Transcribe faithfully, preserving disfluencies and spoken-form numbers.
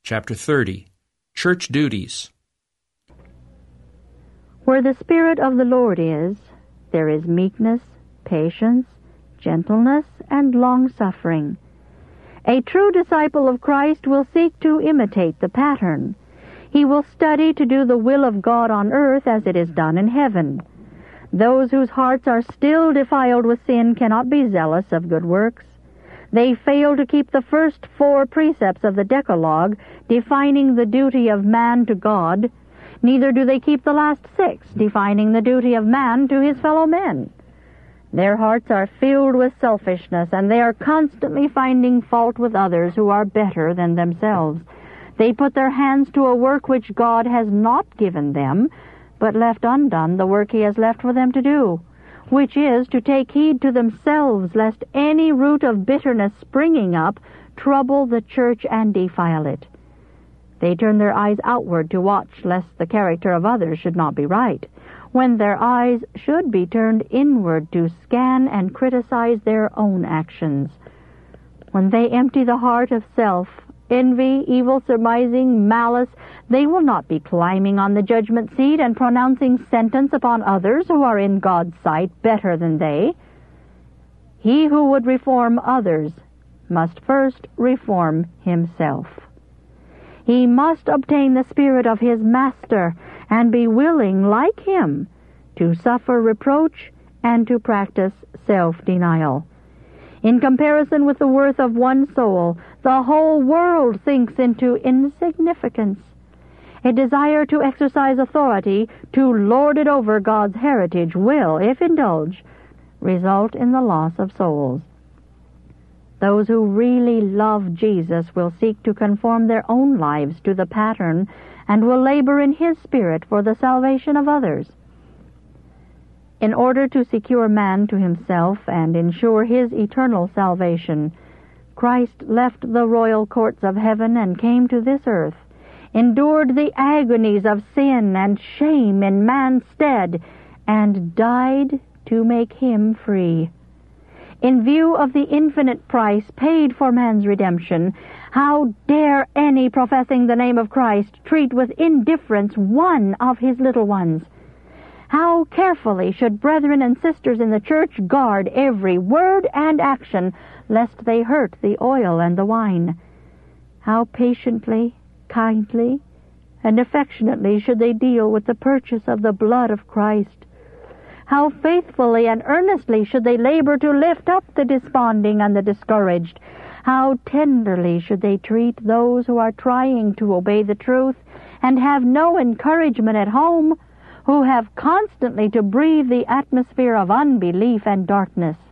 Chapter thirty, Church Duties. Where the Spirit of the Lord is, there is meekness, patience, gentleness, and long-suffering. A true disciple of Christ will seek to imitate the pattern. He will study to do the will of God on earth as it is done in heaven. Those whose hearts are still defiled with sin cannot be zealous of good works. They fail to keep the first four precepts of the Decalogue, defining the duty of man to God. Neither do they keep the last six, defining the duty of man to his fellow men. Their hearts are filled with selfishness, and they are constantly finding fault with others who are better than themselves. They put their hands to a work which God has not given them, but left undone the work he has left for them to do, which is to take heed to themselves, lest any root of bitterness springing up trouble the church and defile it. They turn their eyes outward to watch lest the character of others should not be right, when their eyes should be turned inward to scan and criticize their own actions. When they empty the heart of self, envy, evil surmising, malice, they will not be climbing on the judgment seat and pronouncing sentence upon others who are in God's sight better than they. He who would reform others must first reform himself. He must obtain the spirit of his master and be willing, like him, to suffer reproach and to practice self-denial. In comparison with the worth of one soul, the whole world sinks into insignificance. A desire to exercise authority, to lord it over God's heritage, will, if indulged, result in the loss of souls. Those who really love Jesus will seek to conform their own lives to the pattern and will labor in his spirit for the salvation of others. In order to secure man to himself and ensure his eternal salvation, Christ left the royal courts of heaven and came to this earth, endured the agonies of sin and shame in man's stead, and died to make him free. In view of the infinite price paid for man's redemption, how dare any professing the name of Christ treat with indifference one of his little ones? How carefully should brethren and sisters in the church guard every word and action, lest they hurt the oil and the wine? How patiently, kindly, and affectionately should they deal with the purchase of the blood of Christ? How faithfully and earnestly should they labor to lift up the desponding and the discouraged? How tenderly should they treat those who are trying to obey the truth and have no encouragement at home, who have constantly to breathe the atmosphere of unbelief and darkness?